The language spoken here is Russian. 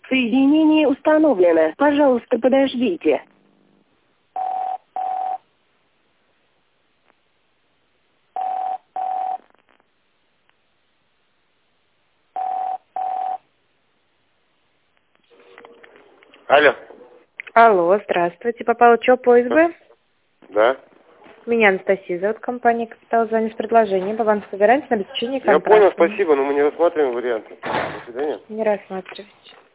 Соединение установлено. Пожалуйста, подождите. Алло. Алло, здравствуйте. Попал ЧОП ОСБ? Да. Меня Анастасия зовут, компания «Капитал». Звоню с предложением. По вам собираемся на обеспечение Я контракта. понял, спасибо, но мы не рассматриваем варианты. До свидания. Не рассматривайте.